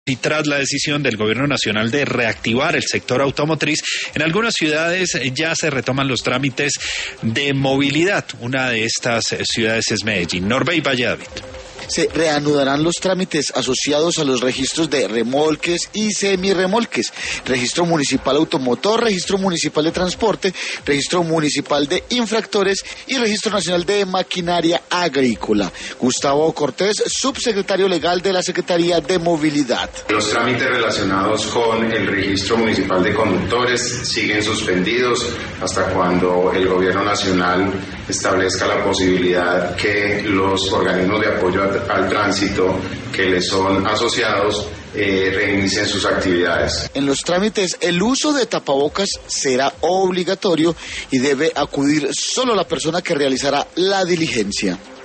Y tras la decisión del gobierno nacional de reactivar el sector automotriz, en algunas ciudades ya se retoman los trámites de movilidad. Una de estas ciudades es Medellín. Norbey Valladolid. Se reanudarán los trámites asociados a los registros de remolques y semirremolques, registro municipal automotor, registro municipal de transporte, registro municipal de infractores y registro nacional de maquinaria agrícola. Gustavo Cortés, subsecretario legal de la Secretaría de Movilidad. Los trámites relacionados con el registro municipal de conductores siguen suspendidos hasta cuando el gobierno nacional establezca la posibilidad que los organismos de apoyo al tránsito que les son asociados reinicien sus actividades. En los trámites, el uso de tapabocas será obligatorio y debe acudir solo la persona que realizará la diligencia.